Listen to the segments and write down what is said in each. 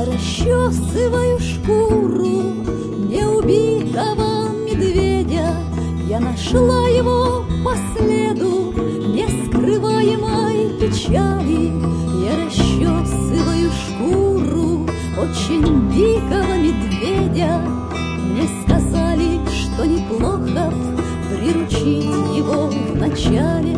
Я расчесываю шкуру неубитого медведя. Я нашла его по следу нескрываемой печали. Я расчесываю шкуру очень дикого медведя. Мне сказали, что неплохо приручить его вначале.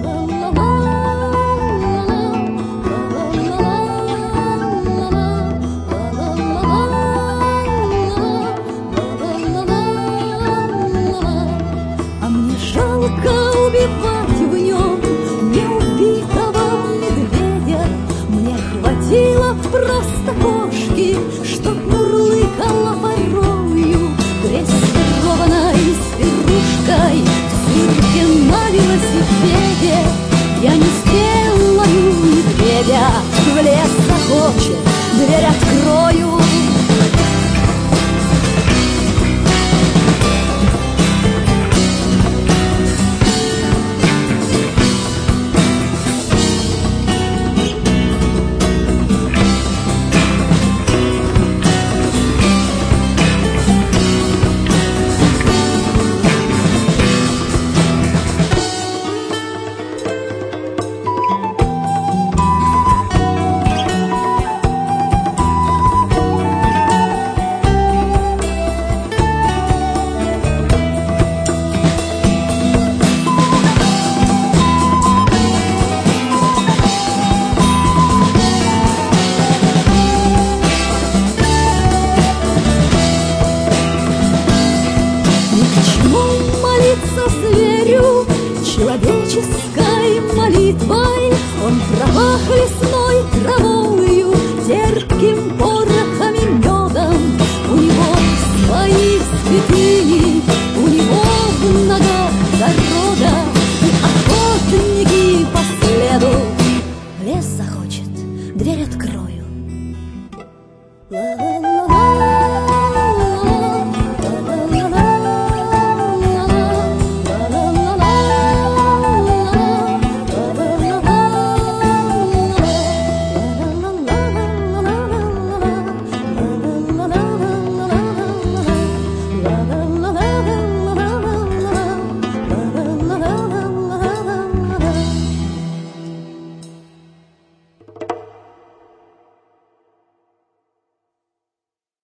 Жалко убивать в нем неубитого медведя. Мне хватило просто кошки, чтоб мурлыкала порою дрессированной зверушкой в цирке на велосипеде. Я не сделаю медведя, в лес захочет, дверь